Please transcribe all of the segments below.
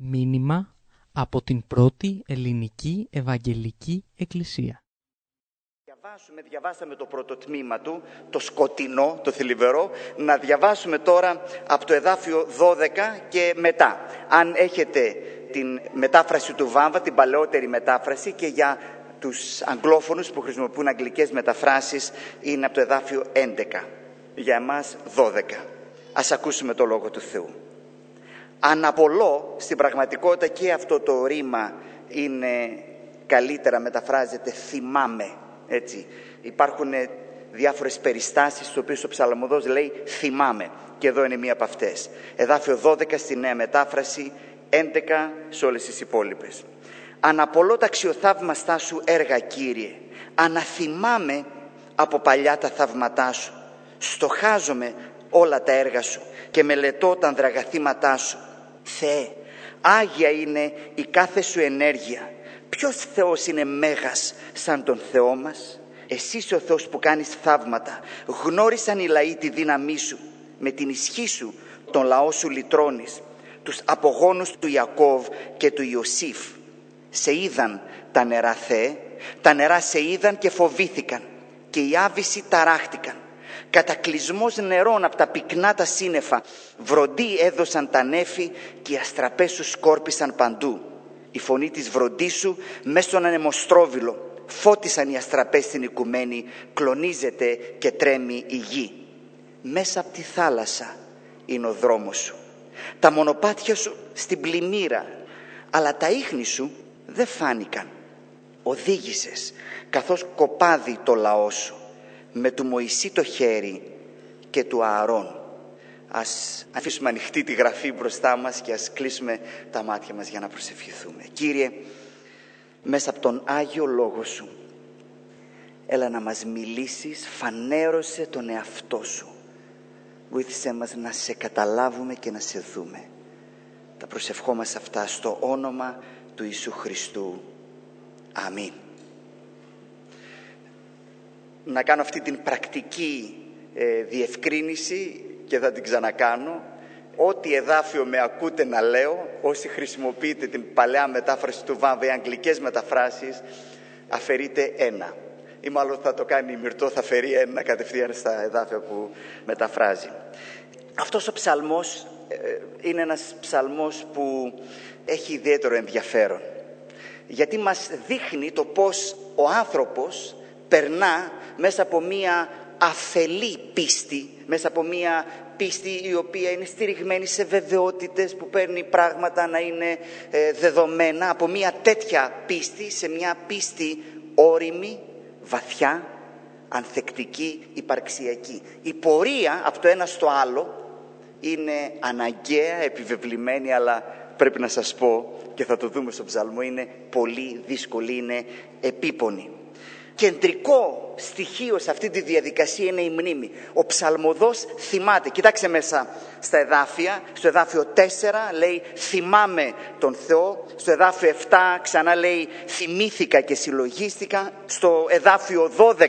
Μήνυμα από την πρώτη ελληνική Ευαγγελική Εκκλησία. Διαβάσαμε το πρώτο τμήμα του, το σκοτεινό, το θλιβερό. Να διαβάσουμε τώρα από το εδάφιο 12 και μετά. Αν έχετε την μετάφραση του Βάμβα, την παλαιότερη μετάφραση, και για τους αγγλόφωνους που χρησιμοποιούν αγγλικές μεταφράσεις είναι από το εδάφιο 11. Για εμάς 12. Ας ακούσουμε το Λόγο του Θεού. Αναπολώ, στην πραγματικότητα και αυτό το ρήμα είναι καλύτερα, μεταφράζεται θυμάμαι. Έτσι. Υπάρχουν διάφορες περιστάσεις στις οποίες ο ψαλμοδός λέει θυμάμαι, και εδώ είναι μία από αυτές. Εδάφιο 12 στη νέα μετάφραση, 11 σε όλες τις υπόλοιπες. Αναπολώ τα αξιοθαύμαστά σου έργα, Κύριε, αναθυμάμαι από παλιά τα θαυματά σου. Στοχάζομαι όλα τα έργα σου και μελετώ τα ανδραγαθήματά σου. Θεέ, άγια είναι η κάθε σου ενέργεια. Ποιος Θεός είναι μέγας σαν τον Θεό μας? Εσύ είσαι ο Θεός που κάνεις θαύματα. Γνώρισαν οι λαοί τη δύναμή σου. Με την ισχύ σου τον λαό σου λυτρώνεις. Τους απογόνους του Ιακώβ και του Ιωσήφ. Σε είδαν τα νερά, Θεέ. Τα νερά σε είδαν και φοβήθηκαν. Και οι άβυσσοι ταράχτηκαν. Κατακλυσμός νερών από τα πυκνά τα σύννεφα. Βροντί έδωσαν τα νέφη και οι αστραπές σου σκόρπισαν παντού. Η φωνή της βροντής σου μες στον ανεμοστρόβιλο. Φώτισαν οι αστραπές στην οικουμένη, κλονίζεται και τρέμει η γη. Μέσα από τη θάλασσα είναι ο δρόμος σου. Τα μονοπάτια σου στην πλημμύρα, αλλά τα ίχνη σου δεν φάνηκαν. Οδήγησες καθώς κοπάδι το λαό σου, με του Μωυσή το χέρι και του Ααρών. Ας αφήσουμε ανοιχτή τη γραφή μπροστά μας και ας κλείσουμε τα μάτια μας για να προσευχηθούμε. Κύριε, μέσα από τον Άγιο Λόγο σου, έλα να μας μιλήσεις, φανέρωσε τον εαυτό σου. Βοήθησέ μας να σε καταλάβουμε και να σε δούμε. Τα προσευχόμαστε αυτά στο όνομα του Ιησού Χριστού. Αμήν. Να κάνω αυτή την πρακτική διευκρίνηση και θα την ξανακάνω. Ό,τι εδάφιο με ακούτε να λέω, όσοι χρησιμοποιείτε την παλαιά μετάφραση του Βάμβα, οι αγγλικές μεταφράσεις, αφαιρείτε ένα. Ή μάλλον θα το κάνει η Μυρτώ, θα φέρει ένα κατευθείαν στα εδάφια που μεταφράζει. Αυτός ο ψαλμός είναι ένας ψαλμός που έχει ιδιαίτερο ενδιαφέρον. Γιατί μας δείχνει το πώς ο άνθρωπος περνά μέσα από μία αφελή πίστη, μέσα από μία πίστη η οποία είναι στηριγμένη σε βεβαιότητες, που παίρνει πράγματα να είναι δεδομένα, από μία τέτοια πίστη σε μία πίστη όριμη, βαθιά, ανθεκτική, υπαρξιακή. Η πορεία από το ένα στο άλλο είναι αναγκαία, επιβεβλημένη, αλλά πρέπει να σας πω, και θα το δούμε στο ψαλμό, είναι πολύ δύσκολη, είναι επίπονη. Κεντρικό στοιχείο σε αυτή τη διαδικασία είναι η μνήμη. Ο ψαλμοδός θυμάται. Κοιτάξτε μέσα στα εδάφια. Στο εδάφιο 4 λέει θυμάμαι τον Θεό. Στο εδάφιο 7 ξανά λέει θυμήθηκα και συλλογίστηκα. Στο εδάφιο 12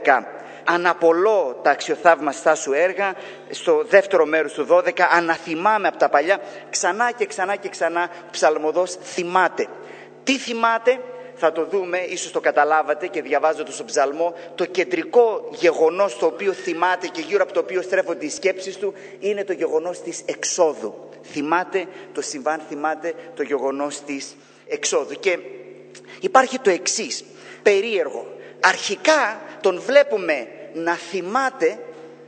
αναπολώ τα αξιοθαύμαστά σου έργα. Στο δεύτερο μέρος του 12 αναθυμάμαι από τα παλιά. Ξανά και ξανά και ξανά ο ψαλμοδός θυμάται. Τι θυμάται? Θα το δούμε, ίσως το καταλάβατε και διαβάζοντας τον ψαλμό. Το κεντρικό γεγονός το οποίο θυμάται και γύρω από το οποίο στρέφονται οι σκέψεις του είναι το γεγονός της εξόδου. Θυμάται το συμβάν, θυμάται το γεγονός της εξόδου. Και υπάρχει το εξής, περίεργο. Αρχικά τον βλέπουμε να θυμάται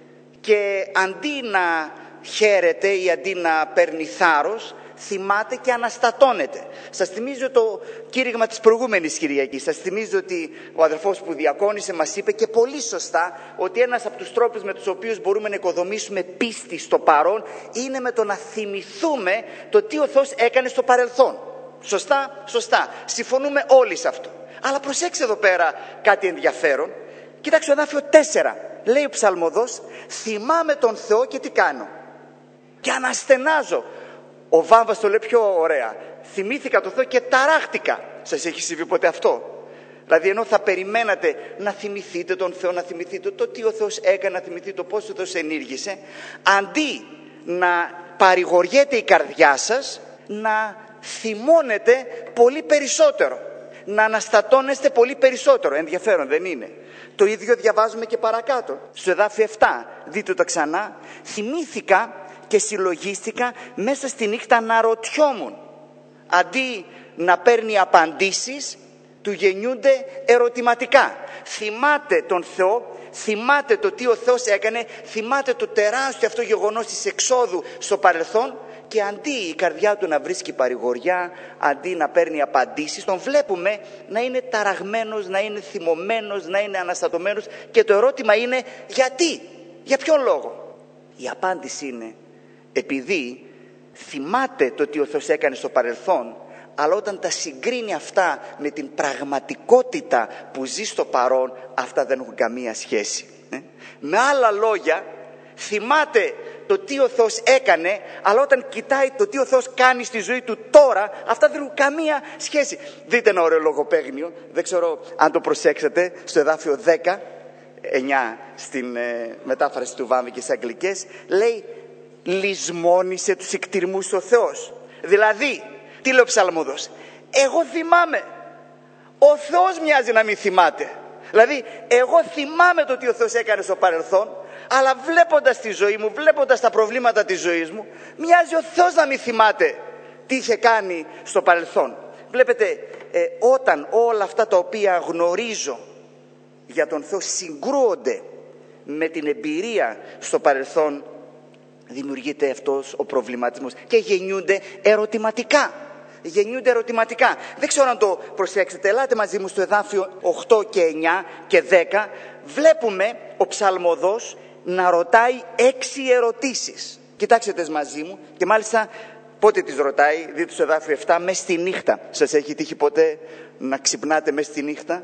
και αντί να χαίρεται ή αντί να παίρνει θάρρος, θυμάται και αναστατώνεται. Σας θυμίζω το κήρυγμα της προηγούμενης Κυριακής. Σας θυμίζω ότι ο αδερφός που διακόνησε μας είπε και πολύ σωστά ότι ένας από τους τρόπους με τους οποίους μπορούμε να οικοδομήσουμε πίστη στο παρόν είναι με το να θυμηθούμε το τι ο Θεός έκανε στο παρελθόν. Σωστά, σωστά. Συμφωνούμε όλοι σε αυτό. Αλλά προσέξτε εδώ πέρα κάτι ενδιαφέρον. Κοίταξε το εδάφιο 4. Λέει ο ψαλμοδός, θυμάμαι τον Θεό και τι κάνω? Και αναστενάζω. Ο Βάμβας το λέει πιο ωραία. Θυμήθηκα τον Θεό και ταράχτηκα. Σας έχει συμβεί ποτέ αυτό? Δηλαδή ενώ θα περιμένατε να θυμηθείτε τον Θεό, να θυμηθείτε το τι ο Θεός έκανε, να θυμηθείτε το πώς ο Θεός ενήργησε, αντί να παρηγοριέται η καρδιά σας, να θυμώνετε πολύ περισσότερο, να αναστατώνεστε πολύ περισσότερο. Ενδιαφέρον, δεν είναι? Το ίδιο διαβάζουμε και παρακάτω, στο εδάφιο 7. Δείτε το ξανά. Θυμήθηκα και συλλογίστηκα μέσα στη νύχτα να ρωτιόμουν. Αντί να παίρνει απαντήσεις, του γεννιούνται ερωτηματικά. Θυμάται τον Θεό, θυμάται το τι ο Θεός έκανε, θυμάται το τεράστιο αυτό γεγονός της εξόδου στο παρελθόν, και αντί η καρδιά του να βρίσκει παρηγοριά, αντί να παίρνει απαντήσεις, τον βλέπουμε να είναι ταραγμένος, να είναι θυμωμένος, να είναι αναστατωμένος, και το ερώτημα είναι γιατί, για ποιον λόγο? Η απάντηση είναι επειδή θυμάται το τι ο Θεός έκανε στο παρελθόν, αλλά όταν τα συγκρίνει αυτά με την πραγματικότητα που ζει στο παρόν, αυτά δεν έχουν καμία σχέση. Με άλλα λόγια, θυμάται το τι ο Θεός έκανε, αλλά όταν κοιτάει το τι ο Θεός κάνει στη ζωή του τώρα, αυτά δεν έχουν καμία σχέση. Δείτε ένα ωραίο λογοπαίγνιο, δεν ξέρω αν το προσέξατε, στο εδάφιο 10, 9 στην μετάφραση του Βάμβη και στις αγγλικές, λέει λησμόνισε τους εκτιρμούς ο Θεός. Δηλαδή, τι λέει ο ψαλμοδός? Εγώ θυμάμαι. Ο Θεός μοιάζει να μην θυμάται. Δηλαδή, εγώ θυμάμαι το τι ο Θεός έκανε στο παρελθόν, αλλά βλέποντας τη ζωή μου, βλέποντας τα προβλήματα της ζωής μου, μοιάζει ο Θεός να μην θυμάται τι είχε κάνει στο παρελθόν. Βλέπετε, όταν όλα αυτά τα οποία γνωρίζω για τον Θεό συγκρούονται με την εμπειρία στο παρελθόν, δημιουργείται αυτός ο προβληματισμός και γεννιούνται ερωτηματικά. Δεν ξέρω αν το προσέξετε. Ελάτε μαζί μου στο εδάφιο 8 και 9 και 10. Βλέπουμε ο ψαλμοδός να ρωτάει 6 ερωτήσεις. Κοιτάξτε τις μαζί μου, και μάλιστα πότε τις ρωτάει? Δείτε στο εδάφιο 7, μες στη νύχτα. Σας έχει τύχει ποτέ να ξυπνάτε μες στη νύχτα?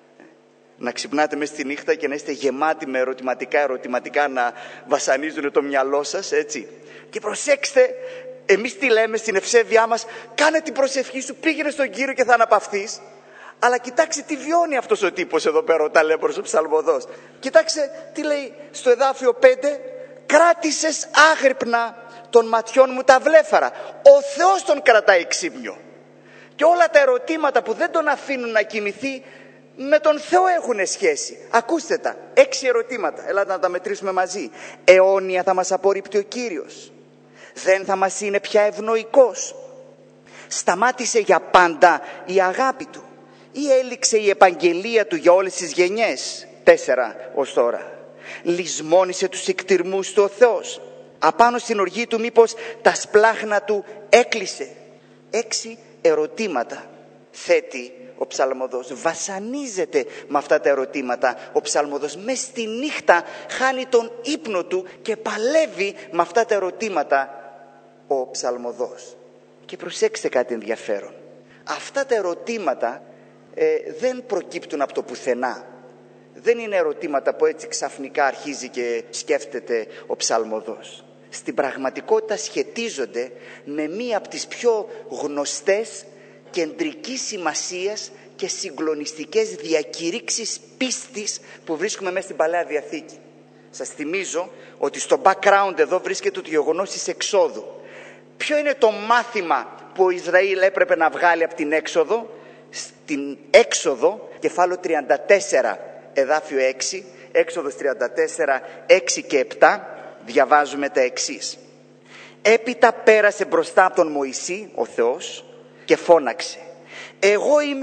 Να ξυπνάτε μες στη νύχτα και να είστε γεμάτοι με ερωτηματικά να βασανίζουν το μυαλό σας, έτσι? Και προσέξτε, εμείς τι λέμε στην ευσέβειά μας? Κάνε την προσευχή σου, πήγαινε στον Κύριο και θα αναπαυθείς. Αλλά κοιτάξτε τι βιώνει αυτός ο τύπος εδώ πέρα, ο ταλέπορος, ο ψαλμοδός. Κοιτάξτε τι λέει στο εδάφιο 5. Κράτησες άγρυπνα των ματιών μου τα βλέφαρα. Ο Θεός τον κρατάει ξύπνιο. Και όλα τα ερωτήματα που δεν τον αφήνουν να κοιμηθεί, με τον Θεό έχουν σχέση. Ακούστε τα, 6 ερωτήματα. Ελάτε να τα μετρήσουμε μαζί. Αιώνια θα μας απορρίπτει ο Κύριος? Δεν θα μας είναι πια ευνοϊκός? Σταμάτησε για πάντα η αγάπη του ή έληξε η επαγγελία του για όλες τις γενιές? 4 ως τώρα. Λησμόνισε τους εκτιρμούς του ο Θεός? Απάνω στην οργή του μήπως τα σπλάχνα του έκλεισε? 6 ερωτήματα θέτει ο ψαλμοδός. Βασανίζεται με αυτά τα ερωτήματα ο ψαλμοδός. Μες στη νύχτα χάνει τον ύπνο του και παλεύει με αυτά τα ερωτήματα ο ψαλμοδός. Και προσέξτε κάτι ενδιαφέρον. Αυτά τα ερωτήματα δεν προκύπτουν από το πουθενά. Δεν είναι ερωτήματα που έτσι ξαφνικά αρχίζει και σκέφτεται ο ψαλμοδός. Στην πραγματικότητα σχετίζονται με μία από τις πιο γνωστές, κεντρικής σημασίας και συγκλονιστικές διακηρύξεις πίστης που βρίσκουμε μέσα στην Παλαιά Διαθήκη. Σας θυμίζω ότι στο background εδώ βρίσκεται το γεγονός της εξόδου. Ποιο είναι το μάθημα που ο Ισραήλ έπρεπε να βγάλει από την έξοδο? Στην έξοδο, κεφάλαιο 34, εδάφιο 6, Έξοδος 34, 6 και 7, διαβάζουμε τα εξής. Έπειτα πέρασε μπροστά από τον Μωυσή, ο Θεός, και φώναξε. Εγώ είμαι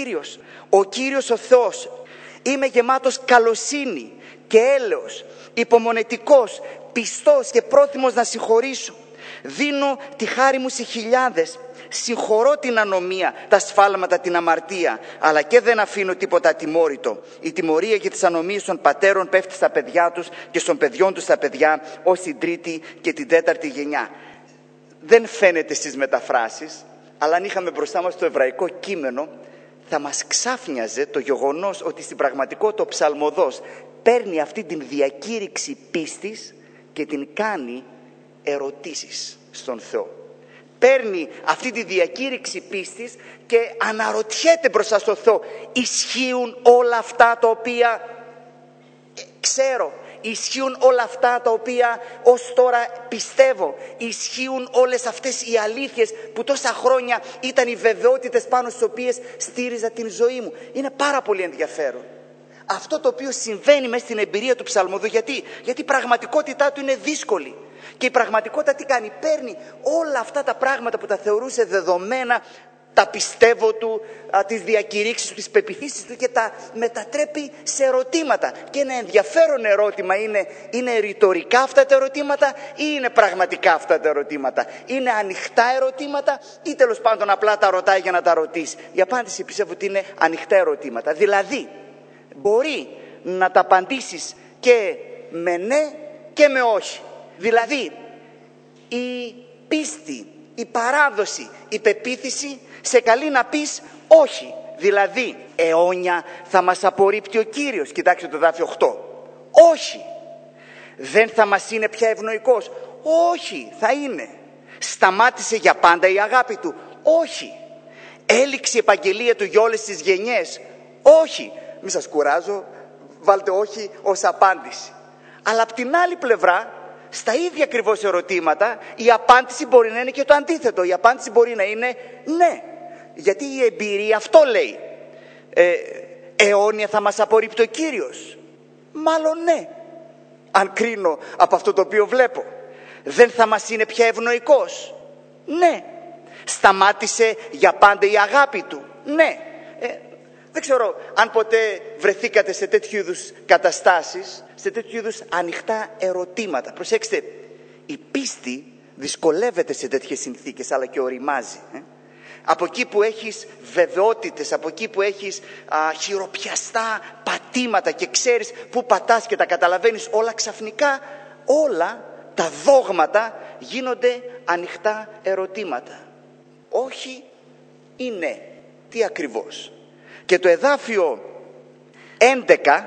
ο Κύριος ο Θεός. Είμαι γεμάτος καλοσύνη και έλεος, υπομονετικός, πιστός και πρόθυμος να συγχωρήσω. Δίνω τη χάρη μου σε χιλιάδες. Συγχωρώ την ανομία, τα σφάλματα, την αμαρτία, αλλά και δεν αφήνω τίποτα ατιμόρυτο. Η τιμωρία για τις ανομίες των πατέρων πέφτει στα παιδιά τους και στον παιδιών τους στα παιδιά, ως την τρίτη και την τέταρτη γενιά. Δεν φαίνεται στις μεταφράσεις, αλλά αν είχαμε μπροστά μας το εβραϊκό κείμενο, θα μας ξάφνιαζε το γεγονός ότι στην πραγματικότητα ο ψαλμοδός παίρνει αυτή την διακήρυξη πίστης και την κάνει ερωτήσεις στον Θεό. Παίρνει αυτή τη διακήρυξη πίστης και αναρωτιέται μπροστά στο Θεό. Ισχύουν όλα αυτά τα οποία ξέρω? Ισχύουν όλα αυτά τα οποία ως τώρα πιστεύω. Ισχύουν όλες αυτές οι αλήθειες που τόσα χρόνια ήταν οι βεβαιότητες πάνω στις οποίες στήριζα την ζωή μου. Είναι πάρα πολύ ενδιαφέρον αυτό το οποίο συμβαίνει μέσα στην εμπειρία του ψαλμοδού. Γιατί η πραγματικότητά του είναι δύσκολη. Και η πραγματικότητα τι κάνει? Παίρνει όλα αυτά τα πράγματα που τα θεωρούσε δεδομένα, τα πιστεύω του, τις διακηρύξεις του, τις πεποιθήσεις του, και τα μετατρέπει σε ερωτήματα. Και ένα ενδιαφέρον ερώτημα είναι ρητορικά αυτά τα ερωτήματα ή είναι πραγματικά αυτά τα ερωτήματα? Είναι ανοιχτά ερωτήματα ή τέλος πάντων απλά τα ρωτάει για να τα ρωτήσει? Η απάντηση πιστεύω ότι είναι ανοιχτά ερωτήματα. Δηλαδή μπορεί να τα απαντήσεις και με ναι και με όχι. Δηλαδή η πίστη, η παράδοση, η πεποίθηση σε καλεί να πεις όχι. Δηλαδή αιώνια θα μας απορρίπτει ο Κύριος? Κοιτάξτε το εδάφιο 8. Όχι. Δεν θα μας είναι πια ευνοϊκός? Όχι, θα είναι. Σταμάτησε για πάντα η αγάπη του? Όχι. Έληξε η επαγγελία του για όλες τις γενιές? Όχι. Μη σας κουράζω, βάλτε όχι ως απάντηση. Αλλά απ' την άλλη πλευρά, στα ίδια ακριβώς ερωτήματα, η απάντηση μπορεί να είναι και το αντίθετο. Η απάντηση μπορεί να είναι ναι. Γιατί η εμπειρία αυτό λέει. Αιώνια θα μας απορρίπτει ο Κύριος? Μάλλον ναι, αν κρίνω από αυτό το οποίο βλέπω. Δεν θα μας είναι πια ευνοϊκός? Ναι. Σταμάτησε για πάντα η αγάπη του? Ναι. Δεν ξέρω αν ποτέ βρεθήκατε σε τέτοιου είδους καταστάσεις, σε τέτοιου είδους ανοιχτά ερωτήματα. Προσέξτε, η πίστη δυσκολεύεται σε τέτοιες συνθήκες, αλλά και οριμάζει. Από εκεί που έχεις βεβαιότητες, από εκεί που έχεις χειροπιαστά πατήματα και ξέρεις που πατάς και τα καταλαβαίνεις όλα, ξαφνικά όλα τα δόγματα γίνονται ανοιχτά ερωτήματα. Όχι ή ναι? Τι ακριβώς? Και το εδάφιο 11,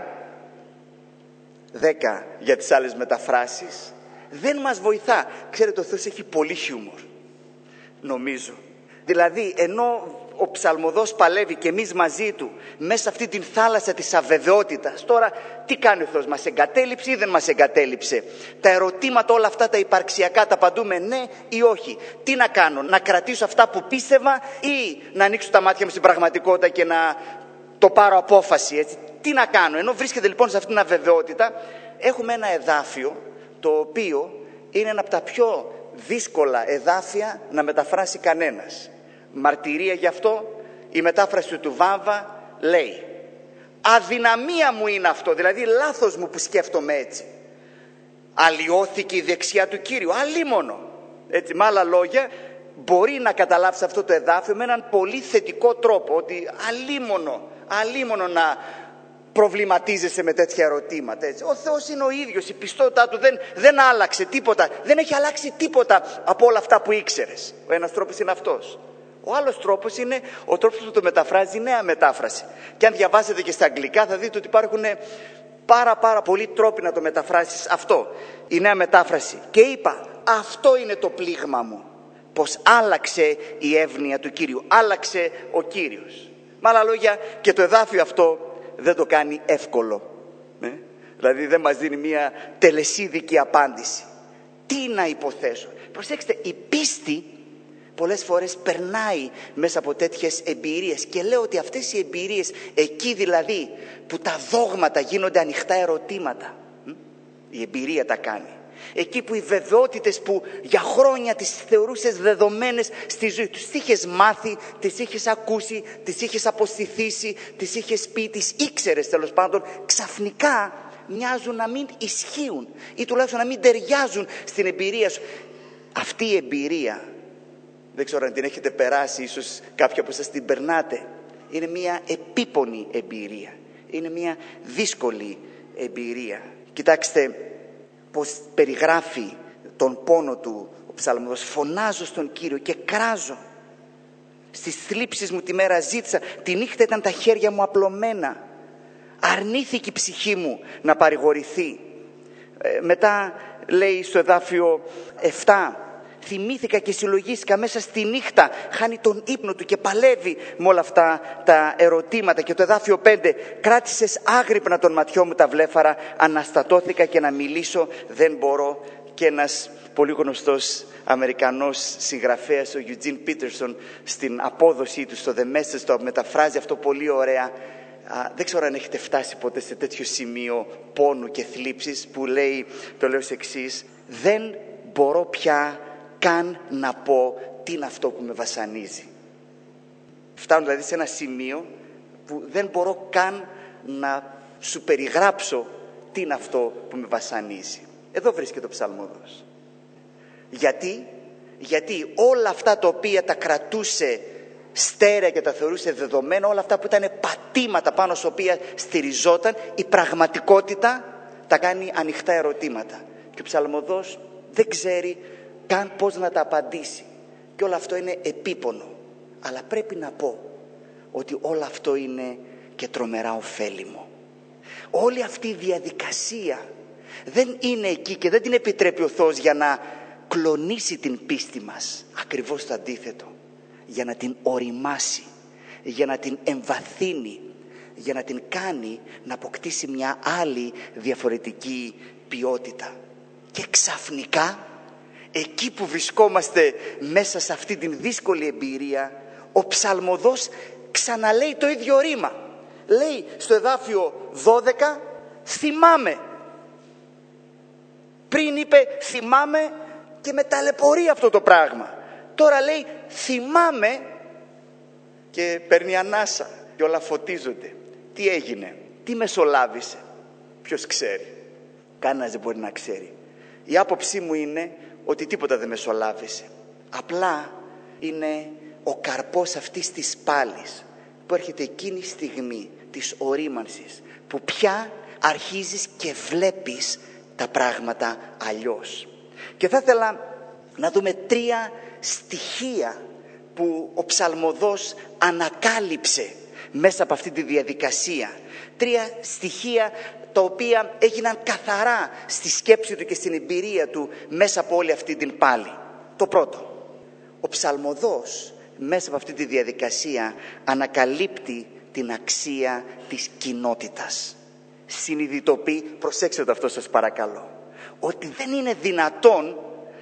10 για τις άλλες μεταφράσεις, δεν μας βοηθά. Ξέρετε, ο Θεός έχει πολύ χιούμορ, νομίζω. Δηλαδή, ενώ ο ψαλμοδός παλεύει και εμείς μαζί του μέσα σε αυτή την θάλασσα της αβεβαιότητας, τώρα τι κάνει ο Θεός? Μας εγκατέλειψε ή δεν μας εγκατέλειψε? Τα ερωτήματα όλα αυτά τα υπαρξιακά τα απαντούμε ναι ή όχι? Τι να κάνω? Να κρατήσω αυτά που πίστευα ή να ανοίξω τα μάτια μου στην πραγματικότητα και να το πάρω απόφαση, έτσι? Τι να κάνω? Ενώ βρίσκεται λοιπόν σε αυτήν την αβεβαιότητα, έχουμε ένα εδάφιο το οποίο είναι ένα από τα πιο δύσκολα εδάφια να μεταφράσει κανένας. Μαρτυρία γι' αυτό η μετάφραση του Βάμβα λέει: αδυναμία μου είναι αυτό, δηλαδή λάθος μου που σκέφτομαι έτσι. Αλλοιώθηκε η δεξιά του Κύριου, αλίμονο. Έτσι, με άλλα λόγια, μπορεί να καταλάβεις αυτό το εδάφιο με έναν πολύ θετικό τρόπο, ότι αλίμονο να προβληματίζεσαι με τέτοια ερωτήματα. Έτσι. Ο Θεός είναι ο ίδιος, η πιστότητά του δεν άλλαξε τίποτα, δεν έχει αλλάξει τίποτα από όλα αυτά που ήξερες. Ο ένας τρόπος είναι αυτός. Ο άλλος τρόπος είναι ο τρόπος που το μεταφράζει η νέα μετάφραση. Και αν διαβάσετε και στα αγγλικά θα δείτε ότι υπάρχουν πάρα πολλοί τρόποι να το μεταφράσεις αυτό. Η νέα μετάφραση. Και είπα, αυτό είναι το πλήγμα μου. Πως άλλαξε η εύνοια του Κύριου. Άλλαξε ο Κύριος. Με άλλα λόγια, και το εδάφιο αυτό δεν το κάνει εύκολο. Δηλαδή δεν μας δίνει μια τελεσίδικη απάντηση. Τι να υποθέσω? Προσέξτε, η πίστη πολλές φορές περνάει μέσα από τέτοιες εμπειρίες, και λέω ότι αυτές οι εμπειρίες, εκεί δηλαδή που τα δόγματα γίνονται ανοιχτά ερωτήματα, η εμπειρία τα κάνει. Εκεί που οι βεβαιότητες που για χρόνια τις θεωρούσες δεδομένες στη ζωή, τις είχες μάθει, τις είχες ακούσει, τις είχες αποστηθήσει, τις είχες πει, τις ήξερες τέλος πάντων, ξαφνικά μοιάζουν να μην ισχύουν ή τουλάχιστον να μην ταιριάζουν στην εμπειρία σου. Αυτή η εμπειρία, δεν ξέρω αν την έχετε περάσει, ίσως κάποιοι από εσάς την περνάτε, είναι μια επίπονη εμπειρία, είναι μια δύσκολη εμπειρία. Κοιτάξτε πως περιγράφει τον πόνο του ο ψαλμοδός. Φωνάζω στον Κύριο και κράζω. Στις θλίψεις μου τη μέρα ζήτησα, τη νύχτα ήταν τα χέρια μου απλωμένα. Αρνήθηκε η ψυχή μου να παρηγορηθεί. Μετά λέει στο εδάφιο 7, θυμήθηκα και συλλογίστηκα μέσα στη νύχτα, χάνει τον ύπνο του και παλεύει με όλα αυτά τα ερωτήματα. Και το εδάφιο 5, κράτησες άγρυπνα των ματιών μου τα βλέφαρα, αναστατώθηκα και να μιλήσω δεν μπορώ. Και ένας πολύ γνωστός Αμερικανός συγγραφέας, ο Eugene Peterson, στην απόδοσή του στο The Message, το μεταφράζει αυτό πολύ ωραία. Δεν ξέρω αν έχετε φτάσει ποτέ σε τέτοιο σημείο πόνου και θλίψης που λέει, το λέω ως εξής: δεν μπορώ πια καν να πω τι είναι αυτό που με βασανίζει. Φτάνω δηλαδή σε ένα σημείο που δεν μπορώ καν να σου περιγράψω τι είναι αυτό που με βασανίζει. Εδώ βρίσκεται ο ψαλμοδός. Γιατί όλα αυτά τα οποία τα κρατούσε στέρεα και τα θεωρούσε δεδομένα, όλα αυτά που ήταν πατήματα πάνω στα οποία στηριζόταν, η πραγματικότητα τα κάνει ανοιχτά ερωτήματα. Και ο ψαλμοδός δεν ξέρει καν πώς να τα απαντήσει. Και όλο αυτό είναι επίπονο. Αλλά πρέπει να πω ότι όλο αυτό είναι και τρομερά ωφέλιμο. Όλη αυτή η διαδικασία δεν είναι εκεί και δεν την επιτρέπει ο Θεός για να κλονίσει την πίστη μας. Ακριβώς το αντίθετο. Για να την οριμάσει, για να την εμβαθύνει, για να την κάνει να αποκτήσει μια άλλη διαφορετική ποιότητα. Και ξαφνικά, εκεί που βρισκόμαστε μέσα σε αυτή την δύσκολη εμπειρία, ο ψαλμοδός ξαναλέει το ίδιο ρήμα. Λέει στο εδάφιο 12, θυμάμαι. Πριν είπε θυμάμαι και με ταλαιπωρεί αυτό το πράγμα. Τώρα λέει θυμάμαι και παίρνει ανάσα και όλα φωτίζονται. Τι έγινε, τι μεσολάβησε, ποιος ξέρει? Κανένας δεν μπορεί να ξέρει. Η άποψή μου είναι ότι τίποτα δεν μεσολάβησε. Απλά είναι ο καρπός αυτής της πάλης που έρχεται εκείνη η στιγμή της ορίμανσης, που πια αρχίζεις και βλέπεις τα πράγματα αλλιώς. Και θα ήθελα να δούμε 3 στοιχεία που ο ψαλμοδός ανακάλυψε μέσα από αυτή τη διαδικασία. 3 στοιχεία τα οποία έγιναν καθαρά στη σκέψη του και στην εμπειρία του μέσα από όλη αυτή την πάλη. Το πρώτο, ο ψαλμοδός μέσα από αυτή τη διαδικασία ανακαλύπτει την αξία της κοινότητας. Συνειδητοποιεί, προσέξτε το αυτό σας παρακαλώ, ότι δεν είναι δυνατόν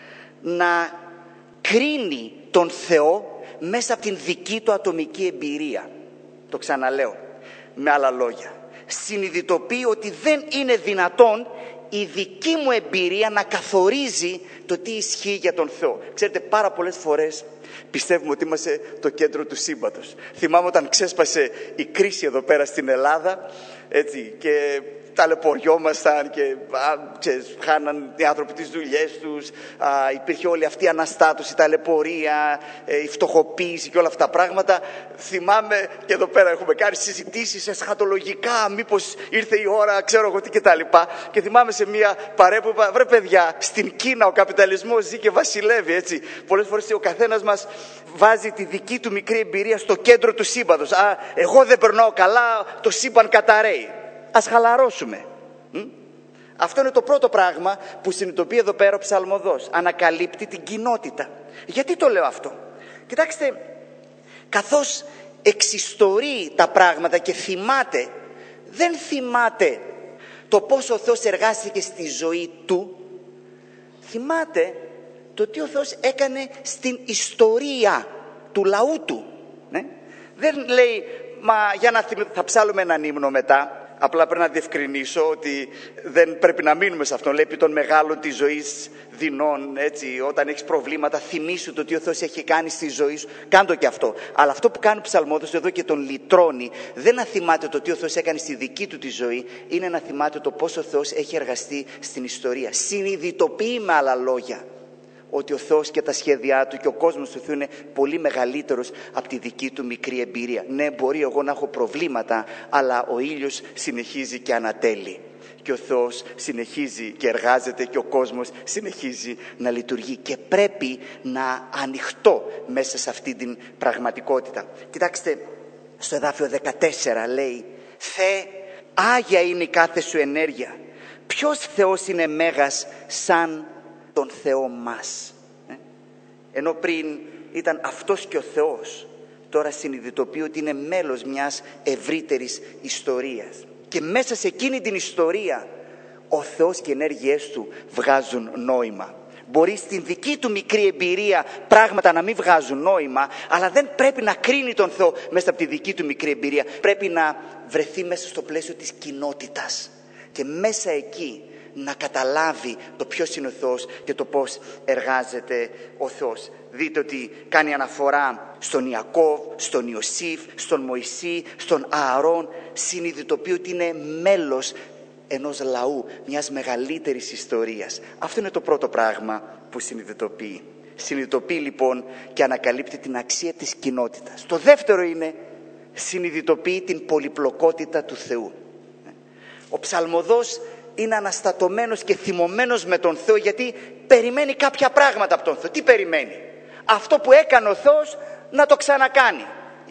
να κρίνει τον Θεό μέσα από την δική του ατομική εμπειρία. Το ξαναλέω με άλλα λόγια. Συνειδητοποιεί ότι δεν είναι δυνατόν η δική μου εμπειρία να καθορίζει το τι ισχύει για τον Θεό. Ξέρετε, πάρα πολλές φορές πιστεύουμε ότι είμαστε το κέντρο του σύμπαντος. Θυμάμαι όταν ξέσπασε η κρίση εδώ πέρα στην Ελλάδα, έτσι, και ταλαιπωριόμασταν και χάναν οι άνθρωποι τις δουλειές τους, υπήρχε όλη αυτή η αναστάτωση, η ταλαιπωρία, η φτωχοποίηση και όλα αυτά τα πράγματα. Θυμάμαι, και εδώ πέρα έχουμε κάνει συζητήσεις εσχατολογικά, μήπως ήρθε η ώρα, ξέρω εγώ τι κτλ. Και θυμάμαι σε μια παρέα που είπα, βρε παιδιά, στην Κίνα ο καπιταλισμός ζει και βασιλεύει, έτσι. Πολλές φορές ο καθένας μας βάζει τη δική του μικρή εμπειρία στο κέντρο του σύμπαντος. Εγώ δεν περνάω καλά, το σύμπαν καταραίει. Ας χαλαρώσουμε. Αυτό είναι το πρώτο πράγμα που συνειδητοποιεί εδώ πέρα ο ψαλμοδός. Ανακαλύπτει την κοινότητα. Γιατί το λέω αυτό? Κοιτάξτε, καθώς εξιστορεί τα πράγματα και θυμάται, δεν θυμάται το πόσο ο Θεός εργάστηκε στη ζωή του, θυμάται το τι ο Θεός έκανε στην ιστορία του λαού του. Ναι? Δεν λέει, μα για να θα ψάλουμε έναν ύμνο μετά. Απλά πρέπει να διευκρινίσω ότι δεν πρέπει να μείνουμε σε αυτόν. Λέει, επί των μεγάλων της ζωής δεινών, έτσι, όταν έχεις προβλήματα, θυμήσου το τι ο Θεός έχει κάνει στη ζωή σου. Κάντο και αυτό. Αλλά αυτό που κάνει ο ψαλμόδος εδώ και τον λυτρώνει, δεν να θυμάται το τι ο Θεός έκανε στη δική του τη ζωή, είναι να θυμάται το πόσο ο Θεός έχει εργαστεί στην ιστορία. Συνειδητοποιεί με άλλα λόγια ότι ο Θεός και τα σχέδιά του και ο κόσμος του Θεού είναι πολύ μεγαλύτερος από τη δική του μικρή εμπειρία. Ναι, μπορεί εγώ να έχω προβλήματα, αλλά ο ήλιος συνεχίζει και ανατέλει. Και ο Θεός συνεχίζει και εργάζεται και ο κόσμος συνεχίζει να λειτουργεί. Και πρέπει να ανοιχτώ μέσα σε αυτή την πραγματικότητα. Κοιτάξτε, στο εδάφιο 14 λέει, Θεέ, άγια είναι η κάθε σου ενέργεια. Ποιος Θεός είναι μέγας σαν τον Θεό μας? Ενώ πριν ήταν αυτός και ο Θεός, τώρα συνειδητοποιεί ότι είναι μέλος μιας ευρύτερης ιστορίας. Και μέσα σε εκείνη την ιστορία ο Θεός και οι ενέργειές του βγάζουν νόημα. Μπορεί στην δική του μικρή εμπειρία πράγματα να μην βγάζουν νόημα, αλλά δεν πρέπει να κρίνει τον Θεό μέσα από τη δική του μικρή εμπειρία. Πρέπει να βρεθεί μέσα στο πλαίσιο της κοινότητας και μέσα εκεί να καταλάβει το ποιος είναι ο Θεός και το πώς εργάζεται ο Θεός. Δείτε ότι κάνει αναφορά στον Ιακώβ, στον Ιωσήφ, στον Μωυσή, στον Ααρών. Συνειδητοποιεί ότι είναι μέλος ενός λαού, μιας μεγαλύτερης ιστορίας. Αυτό είναι το πρώτο πράγμα που συνειδητοποιεί. Συνειδητοποιεί λοιπόν και ανακαλύπτει την αξία της κοινότητας. Το δεύτερο είναι, συνειδητοποιεί την πολυπλοκότητα του Θεού. Ο ψαλμοδός είναι αναστατωμένος και θυμωμένος με τον Θεό, γιατί περιμένει κάποια πράγματα από τον Θεό. Τι περιμένει? Αυτό που έκανε ο Θεός να το ξανακάνει.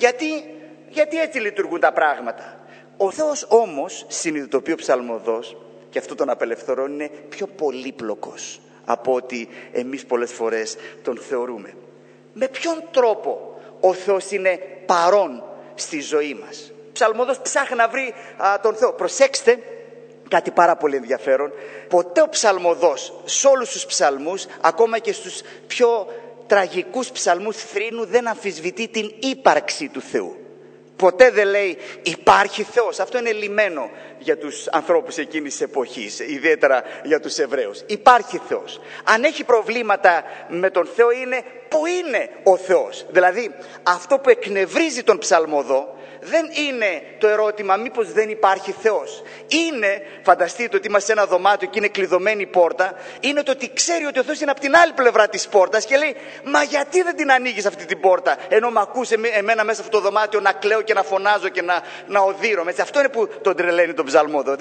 Γιατί έτσι λειτουργούν τα πράγματα. Ο Θεός όμως, συνειδητοποιεί ο ψαλμοδός, και αυτό τον απελευθερώνει, είναι πιο πολύπλοκος από ότι εμείς πολλές φορές τον θεωρούμε. Με ποιον τρόπο ο Θεός είναι παρόν στη ζωή μας? Ο ψαλμοδός ψάχνει να βρει τον Θεό. Προσέξτε κάτι πάρα πολύ ενδιαφέρον. Ποτέ ο ψαλμοδός σε όλους τους ψαλμούς, ακόμα και στους πιο τραγικούς ψαλμούς θρήνου, δεν αμφισβητεί την ύπαρξη του Θεού. Ποτέ δεν λέει υπάρχει Θεός. Αυτό είναι λυμένο για τους ανθρώπους εκείνης της εποχής, ιδιαίτερα για τους Εβραίους. Υπάρχει Θεός. Αν έχει προβλήματα με τον Θεό είναι πού είναι ο Θεός. Δηλαδή αυτό που εκνευρίζει τον ψαλμοδό δεν είναι το ερώτημα μήπως δεν υπάρχει Θεός. Είναι, φανταστείτε ότι είμαστε σε ένα δωμάτιο και είναι κλειδωμένη η πόρτα, είναι το ότι ξέρει ότι ο Θεός είναι από την άλλη πλευρά της πόρτας και λέει μα γιατί δεν την ανοίγεις αυτή την πόρτα, ενώ με ακούς εμένα μέσα σε αυτό το δωμάτιο να κλαίω και να φωνάζω και να οδύρομαι. Αυτό είναι που τον τρελαίνει τον ψαλμόδο.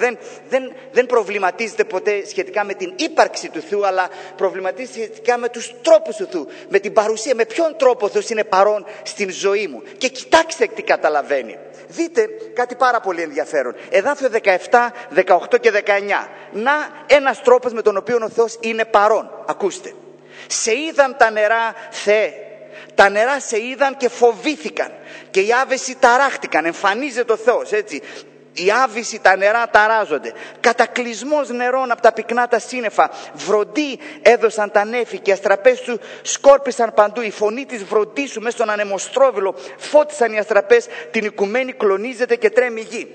Δεν προβληματίζεται ποτέ σχετικά με την ύπαρξη του Θεού, αλλά προβληματίζεται σχετικά με τους τρόπους του Θεού, με την παρουσία, με ποιον τρόπο ο Θεός είναι παρόν στην ζωή μου. Και κοιτάξτε τι καταλαβαίνει. Δείτε κάτι πάρα πολύ ενδιαφέρον. Εδάφιο 17, 18 και 19. Να ένας τρόπος με τον οποίο ο Θεός είναι παρόν. Ακούστε. Σε είδαν τα νερά, Θεέ. Τα νερά σε είδαν και φοβήθηκαν. Και οι άβεσοι ταράχτηκαν. Εμφανίζεται ο Θεός, έτσι. Οι άβυσοι, τα νερά ταράζονται. Κατακλυσμός νερών από τα πυκνά τα σύννεφα. Βροντί έδωσαν τα νέφη και οι αστραπές σου σκόρπισαν παντού. Η φωνή της βροντί σου μέσα στον ανεμοστρόβιλο φώτισαν οι αστραπές. Την οικουμένη κλονίζεται και τρέμει η γη.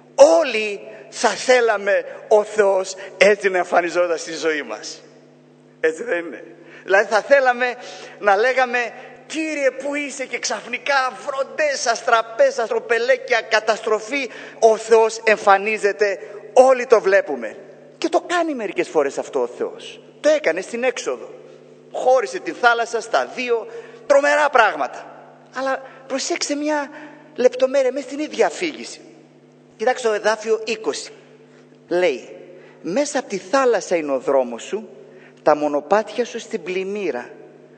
Όλοι θα θέλαμε ο Θεός έτσι να εμφανιζόταν στη ζωή μας. Έτσι δεν είναι? Δηλαδή θα θέλαμε να λέγαμε Κύριε που είσαι, και ξαφνικά βροντές, αστραπές, αστροπελέκια, καταστροφή. Ο Θεός εμφανίζεται, όλοι το βλέπουμε. Και το κάνει μερικές φορές αυτό ο Θεός. Το έκανε στην Έξοδο. Χώρισε τη θάλασσα στα δύο, τρομερά πράγματα. Αλλά προσέξτε μια λεπτομέρεια μέσα στην ίδια αφήγηση. Κοιτάξτε το εδάφιο 20. Λέει, μέσα από τη θάλασσα είναι ο δρόμος σου, τα μονοπάτια σου στην πλημμύρα.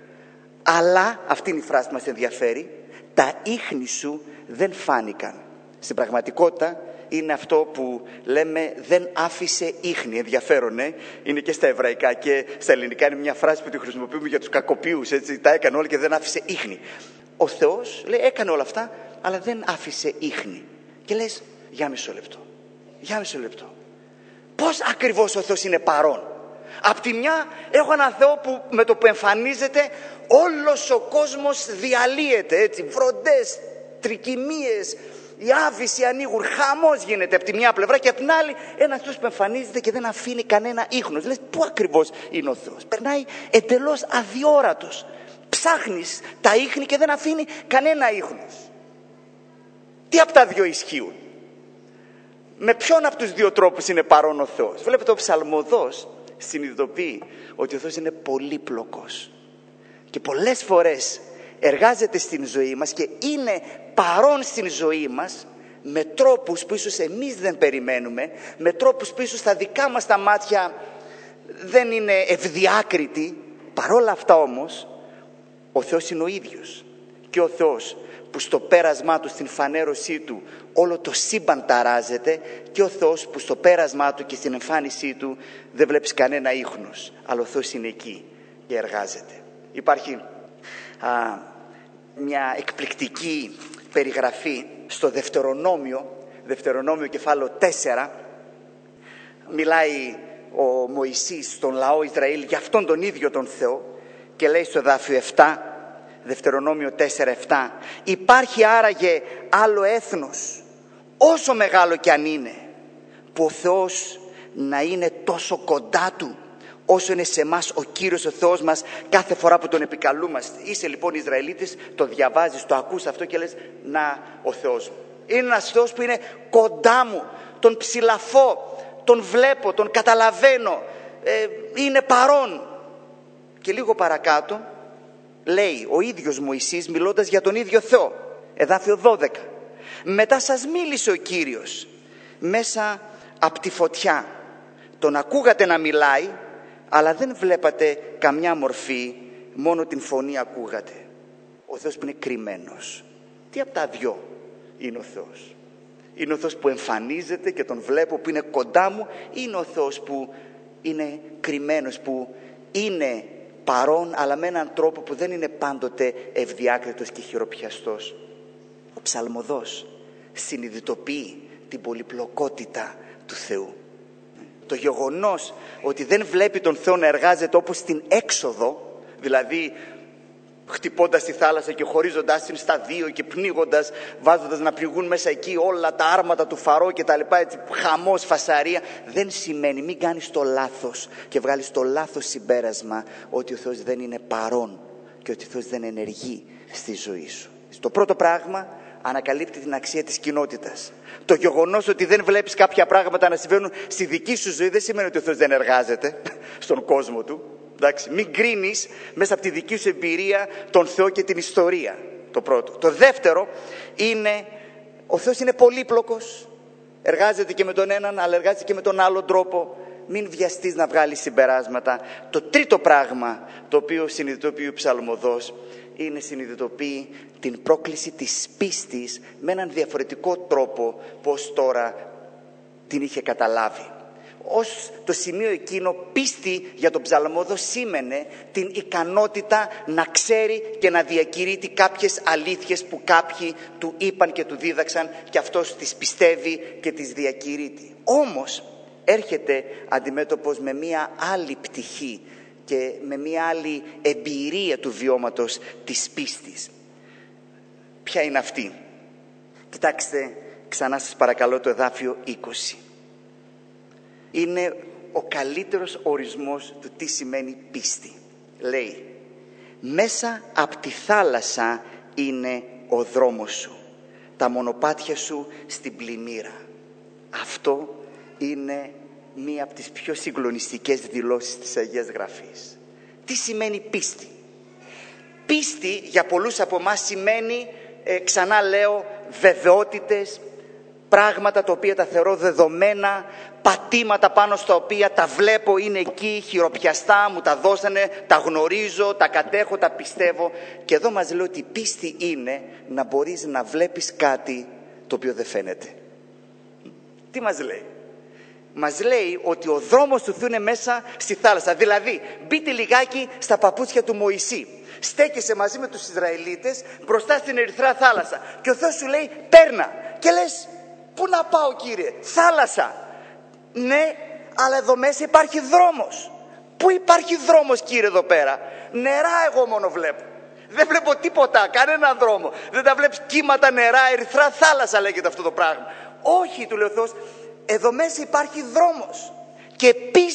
Αλλά, αυτή είναι η φράση που μας ενδιαφέρει, τα ίχνη σου δεν φάνηκαν. Στην πραγματικότητα είναι αυτό που λέμε δεν άφησε ίχνη. Ενδιαφέρον, είναι και στα εβραϊκά και στα ελληνικά. Είναι μια φράση που τη χρησιμοποιούμε για τους κακοποιούς, έτσι. Τα έκανε όλα και δεν άφησε ίχνη. Ο Θεός λέει έκανε όλα αυτά, αλλά δεν άφησε ίχνη. Και λες, για μισό λεπτό. Πώς ακριβώς ο Θεός είναι παρόν? Απ' τη μια έχω έναν Θεό που με το που εμφανίζεται όλος ο κόσμος διαλύεται, έτσι, βροντές, τρικυμίες, οι άβυσοι ανοίγουν, χαμός γίνεται από τη μια πλευρά, και από την άλλη ένας Θεός που εμφανίζεται και δεν αφήνει κανένα ίχνος. Λες, πού ακριβώς είναι ο Θεός? Περνάει εντελώς αδιόρατος. Ψάχνεις τα ίχνη και δεν αφήνει κανένα ίχνος. Τι από τα δύο ισχύουν? Με ποιον από τους δύο τρόπους είναι παρόν ο Θεός? Βλέπετε, ο ψαλμοδός συνειδητοποιεί ότι ο Θεός είναι πολύπλοκος και πολλές φορές εργάζεται στην ζωή μας και είναι παρόν στην ζωή μας με τρόπους που ίσως εμείς δεν περιμένουμε, με τρόπους που ίσως στα δικά μας τα μάτια δεν είναι ευδιάκριτοι. Παρόλα αυτά όμως ο Θεός είναι ο ίδιος, και ο Θεός που στο πέρασμά του, στην φανέρωσή του, όλο το σύμπαν ταράζεται, και ο Θεός που στο πέρασμά του και στην εμφάνισή του δεν βλέπεις κανένα ίχνος, αλλά ο Θεός είναι εκεί και εργάζεται. Υπάρχει μια εκπληκτική περιγραφή στο Δευτερονόμιο κεφάλαιο 4. Μιλάει ο Μωυσής στον λαό Ισραήλ για αυτόν τον ίδιο τον Θεό και λέει στο εδάφιο 7, Δευτερονόμιο 4:7, υπάρχει άραγε άλλο έθνος, όσο μεγάλο κι αν είναι, που ο Θεός να είναι τόσο κοντά του όσο είναι σε εμάς ο Κύριος ο Θεός μας κάθε φορά που τον επικαλούμαστε? Είσαι λοιπόν Ισραηλίτης, το διαβάζεις, το ακούς αυτό και λες, να ο Θεός μου. Είναι ένας Θεός που είναι κοντά μου, τον ψηλαφώ, τον βλέπω, τον καταλαβαίνω, είναι παρόν. Και λίγο παρακάτω λέει ο ίδιος Μωυσής μιλώντας για τον ίδιο Θεό, εδάφιο 12, μετά σας μίλησε ο Κύριος μέσα από τη φωτιά, τον ακούγατε να μιλάει αλλά δεν βλέπατε καμιά μορφή, μόνο την φωνή ακούγατε. Ο Θεός που είναι κρυμμένος. Τι από τα δυο είναι ο Θεός? Είναι ο Θεός που εμφανίζεται και τον βλέπω, που είναι κοντά μου, ή είναι ο Θεός που είναι κρυμμένος, που είναι παρόν αλλά με έναν τρόπο που δεν είναι πάντοτε ευδιάκριτος και χειροπιαστός? Ο ψαλμοδός συνειδητοποιεί την πολυπλοκότητα του Θεού. Το γεγονός ότι δεν βλέπει τον Θεό να εργάζεται όπως στην Έξοδο, δηλαδή χτυπώντας τη θάλασσα και χωρίζοντάς την στα δύο και πνίγοντας, βάζοντας να πληγούν μέσα εκεί όλα τα άρματα του Φαρώ και τα λοιπά, έτσι, χαμός, φασαρία, δεν σημαίνει, μην κάνεις το λάθος και βγάλεις το λάθος συμπέρασμα ότι ο Θεός δεν είναι παρόν και ότι ο Θεός δεν ενεργεί στη ζωή σου. Το πρώτο πράγμα, ανακαλύπτει την αξία της κοινότητας. Το γεγονός ότι δεν βλέπεις κάποια πράγματα να συμβαίνουν στη δική σου ζωή δεν σημαίνει ότι ο Θεός δεν εργάζεται στον κόσμο του. Εντάξει, μην κρίνεις μέσα από τη δική σου εμπειρία τον Θεό και την ιστορία. Το πρώτο. Το δεύτερο είναι, ο Θεός είναι πολύπλοκος. Εργάζεται και με τον έναν, αλλά εργάζεται και με τον άλλον τρόπο. Μην βιαστείς να βγάλεις συμπεράσματα. Το τρίτο πράγμα το οποίο συνειδητοποιεί ο ψαλμοδός είναι, συνειδητοποιεί την πρόκληση της πίστης με έναν διαφορετικό τρόπο πως τώρα την είχε καταλάβει. Ως το σημείο εκείνο, πίστη για τον ψαλμόδο σήμαινε την ικανότητα να ξέρει και να διακηρύττει κάποιες αλήθειες που κάποιοι του είπαν και του δίδαξαν και αυτός τις πιστεύει και τις διακηρύττει. Όμως έρχεται αντιμέτωπος με μία άλλη πτυχή και με μία άλλη εμπειρία του βιώματος της πίστης. Ποια είναι αυτή? Κοιτάξτε ξανά σας παρακαλώ το εδάφιο 20. Είναι ο καλύτερος ορισμός του τι σημαίνει πίστη. Λέει, μέσα από τη θάλασσα είναι ο δρόμος σου, τα μονοπάτια σου στην πλημμύρα. Αυτό είναι μία από τις πιο συγκλονιστικές δηλώσεις της Αγίας Γραφής. Τι σημαίνει πίστη? Πίστη για πολλούς από εμάς σημαίνει, ξανά λέω, βεβαιότητες, πράγματα τα οποία τα θεωρώ δεδομένα, πατήματα πάνω στα οποία τα βλέπω, είναι εκεί, χειροπιαστά, μου τα δώσανε, τα γνωρίζω, τα κατέχω, τα πιστεύω. Και εδώ μας λέει ότι πίστη είναι να μπορείς να βλέπεις κάτι το οποίο δεν φαίνεται. Τι μας λέει? Μας λέει ότι ο δρόμος του Θεού είναι μέσα στη θάλασσα. Δηλαδή, μπείτε λιγάκι στα παπούτσια του Μωυσή. Στέκεσαι μαζί με τους Ισραηλίτες μπροστά στην Ερυθρά θάλασσα. Και ο Θεός σου λέει, πέρνα. Και λες, πού να πάω Κύριε? Θάλασσα. Ναι, αλλά εδώ μέσα υπάρχει δρόμος. Πού υπάρχει δρόμος Κύριε εδώ πέρα? Νερά εγώ μόνο βλέπω. Δεν βλέπω τίποτα, κανέναν δρόμο. Δεν τα βλέπεις? Κύματα, νερά, ερυθρά θάλασσα λέγεται αυτό το πράγμα. Όχι, του λέει ο Θεός, εδώ μέσα υπάρχει δρόμος. Και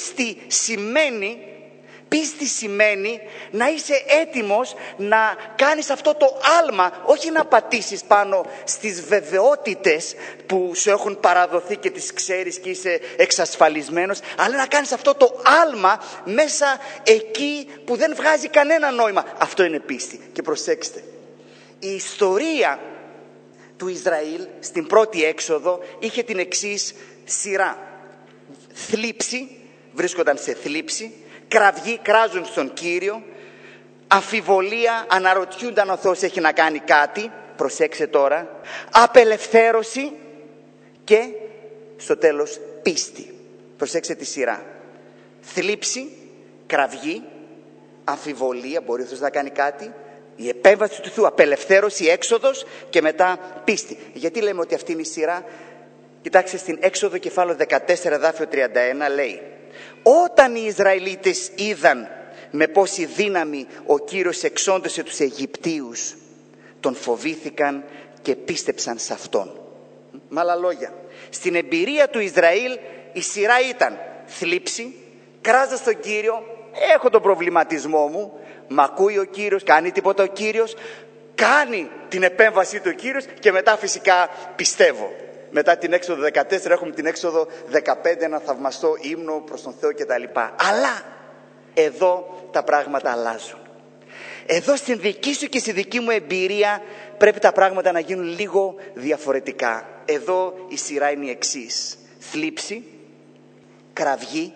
πίστη σημαίνει να είσαι έτοιμος να κάνεις αυτό το άλμα, όχι να πατήσεις πάνω στις βεβαιότητες που σου έχουν παραδοθεί και τις ξέρεις και είσαι εξασφαλισμένος, αλλά να κάνεις αυτό το άλμα μέσα εκεί που δεν βγάζει κανένα νόημα. Αυτό είναι πίστη. Και προσέξτε, η ιστορία του Ισραήλ στην πρώτη έξοδο είχε την εξής σειρά. Θλίψη, βρίσκονταν σε θλίψη, κραυγή, κράζουν στον Κύριο, αμφιβολία, αναρωτιούνταν ο Θεός έχει να κάνει κάτι, προσέξτε τώρα, απελευθέρωση και στο τέλος πίστη. Προσέξτε τη σειρά. Θλίψη, κραυγή, αμφιβολία, μπορεί ο Θεός να κάνει κάτι, Η επέμβαση του Θεού, απελευθέρωση, έξοδος και μετά πίστη. Γιατί λέμε ότι αυτή είναι η σειρά? Κοιτάξτε στην Έξοδο κεφάλαιο 14 εδάφιο 31 λέει: όταν οι Ισραηλίτες είδαν με πόση δύναμη ο Κύριος εξόντωσε τους Αιγυπτίους, τον φοβήθηκαν και πίστεψαν σε Αυτόν. Με άλλα λόγια, στην εμπειρία του Ισραήλ η σειρά ήταν θλίψη, κράζα στον Κύριο, έχω τον προβληματισμό μου, μ' ακούει ο Κύριος, κάνει τίποτα ο Κύριος, κάνει την επέμβασή του ο Κύριος και μετά φυσικά πιστεύω. Μετά την Έξοδο 14 έχουμε την Έξοδο 15, ένα θαυμαστό ύμνο προς τον Θεό κτλ. Αλλά εδώ τα πράγματα αλλάζουν. Εδώ στην δική σου και στη δική μου εμπειρία πρέπει τα πράγματα να γίνουν λίγο διαφορετικά. Εδώ η σειρά είναι η εξής: θλίψη, κραυγή,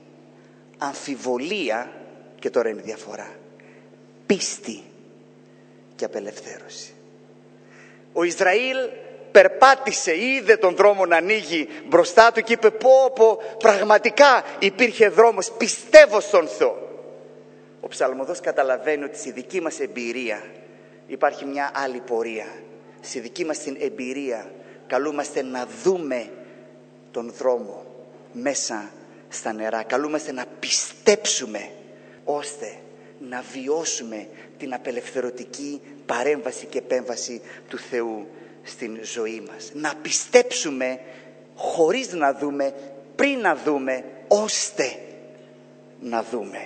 αμφιβολία και τώρα είναι η διαφορά, πίστη και απελευθέρωση. Ο Ισραήλ περπάτησε, είδε τον δρόμο να ανοίγει μπροστά του και είπε πω πραγματικά υπήρχε δρόμος, πιστεύω στον Θεό. Ο ψαλμοδός καταλαβαίνει ότι στη δική μας εμπειρία υπάρχει μια άλλη πορεία. Στη δική μας την εμπειρία καλούμαστε να δούμε τον δρόμο μέσα στα νερά. Καλούμαστε να πιστέψουμε ώστε να βιώσουμε την απελευθερωτική παρέμβαση και επέμβαση του Θεού στην ζωή μας. Να πιστέψουμε χωρίς να δούμε, πριν να δούμε, ώστε να δούμε.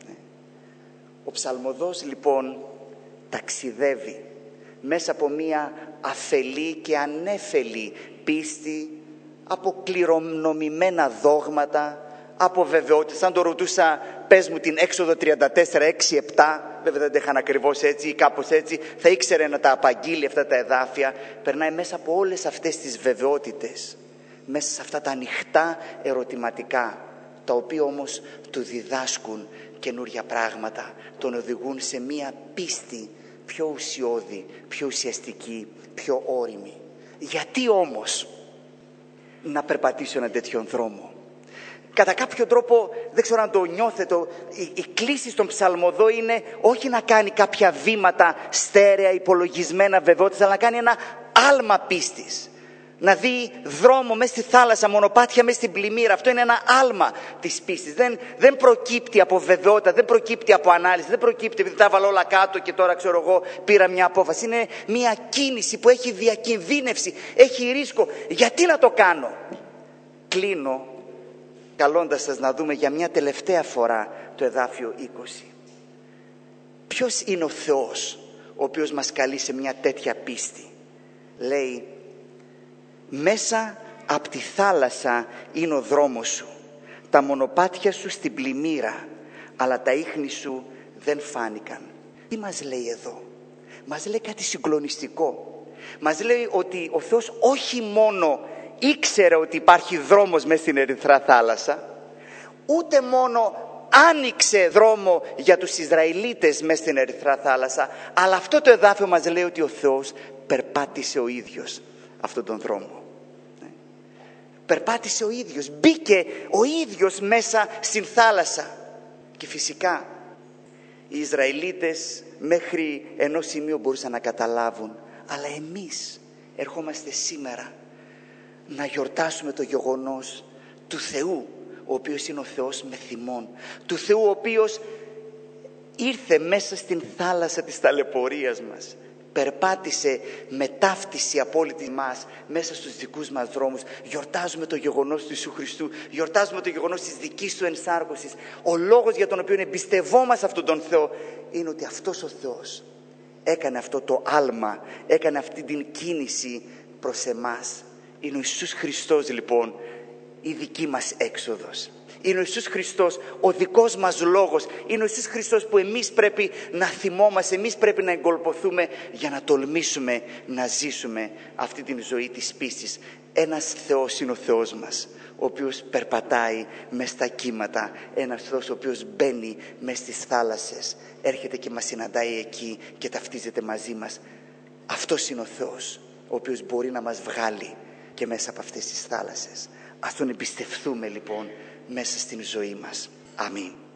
Ο ψαλμοδός λοιπόν ταξιδεύει μέσα από μία αφελή και ανέφελη πίστη, από κληρονομημένα δόγματα, από βεβαιότητες. Αν το ρωτούσα, πες μου την Έξοδο 34, 6, 7, βέβαια δεν τα είχαν ακριβώς έτσι ή κάπως έτσι, θα ήξερε να τα απαγγείλει αυτά τα εδάφια. Περνάει μέσα από όλες αυτές τις βεβαιότητες, μέσα σε αυτά τα ανοιχτά ερωτηματικά, τα οποία όμως του διδάσκουν καινούρια πράγματα, τον οδηγούν σε μία πίστη πιο ουσιώδη, πιο ουσιαστική, πιο όριμη. Γιατί όμως να περπατήσω έναν τέτοιον δρόμο? Κατά κάποιο τρόπο, δεν ξέρω αν το νιώθετε, η κλίση στον ψαλμοδό είναι όχι να κάνει κάποια βήματα στέρεα, υπολογισμένα βεβαιότητες, αλλά να κάνει ένα άλμα πίστης. Να δει δρόμο μέσα στη θάλασσα, μονοπάτια μέσα στην πλημμύρα. Αυτό είναι ένα άλμα της πίστης. Δεν προκύπτει από βεβαιότητα, δεν προκύπτει από ανάλυση, δεν προκύπτει επειδή τα έβαλα όλα κάτω και τώρα ξέρω εγώ πήρα μια απόφαση. Είναι μια κίνηση που έχει διακινδύνευση, έχει ρίσκο. Γιατί να το κάνω? Κλείνω καλώντας σας να δούμε για μια τελευταία φορά το εδάφιο 20. Ποιος είναι ο Θεός ο οποίος μας καλεί σε μια τέτοια πίστη? Λέει, μέσα από τη θάλασσα είναι ο δρόμος σου, τα μονοπάτια σου στην πλημμύρα, αλλά τα ίχνη σου δεν φάνηκαν. Τι μας λέει εδώ? Μας λέει κάτι συγκλονιστικό. Μας λέει ότι ο Θεός όχι μόνο ήξερε ότι υπάρχει δρόμος μέσα στην Ερυθρά θάλασσα, ούτε μόνο άνοιξε δρόμο για τους Ισραηλίτες μέσα στην Ερυθρά θάλασσα, αλλά αυτό το εδάφιο μας λέει ότι ο Θεός περπάτησε ο ίδιος αυτόν τον δρόμο. Περπάτησε ο ίδιος, μπήκε ο ίδιος μέσα στην θάλασσα. Και φυσικά οι Ισραηλίτες μέχρι ενός σημείου μπορούσαν να καταλάβουν, αλλά εμείς ερχόμαστε σήμερα να γιορτάσουμε το γεγονός του Θεού, ο οποίος είναι ο Θεός με θυμών, του Θεού ο οποίος ήρθε μέσα στην θάλασσα της ταλαιπωρίας μας, περπάτησε με ταύτιση απόλυτη μας μέσα στους δικούς μας δρόμους. Γιορτάζουμε το γεγονός του Ιησού Χριστού, γιορτάζουμε το γεγονός της δικής του ενσάρκωσης. Ο λόγος για τον οποίο εμπιστευόμαστε αυτόν τον Θεό είναι ότι αυτός ο Θεός έκανε αυτό το άλμα, έκανε αυτή την κίνηση προς εμάς. Είναι ο Ιησούς Χριστός λοιπόν η δική μας έξοδος. Είναι ο Ιησούς Χριστός ο δικός μας λόγος. Είναι ο Ιησούς Χριστός που εμείς πρέπει να θυμόμαστε, εμείς πρέπει να εγκολποθούμε για να τολμήσουμε να ζήσουμε αυτή την ζωή της πίστης. Ένας Θεός είναι ο Θεός μας, ο οποίος περπατάει μες στα κύματα. Ένας Θεός ο οποίος μπαίνει μες στις θάλασσες, έρχεται και μας συναντάει εκεί και ταυτίζεται μαζί μας. Αυτός είναι ο Θεός ο οποίος μπορεί να μας βγάλει και μέσα από αυτές τις θάλασσες. Ας τον εμπιστευτούμε λοιπόν μέσα στην ζωή μας. Αμήν.